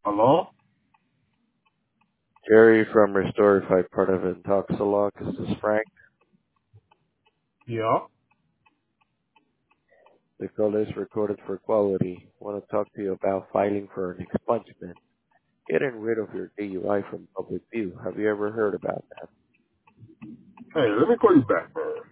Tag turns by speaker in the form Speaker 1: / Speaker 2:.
Speaker 1: Hello?
Speaker 2: Jerry from Restorify, part of Intoxilog. This is Frank.
Speaker 1: Yeah.
Speaker 2: The call is recorded for quality. Want to talk to you about filing for an expungement. Getting rid of your DUI from public view. Have you ever heard about that?
Speaker 1: Hey, let me call you back, man.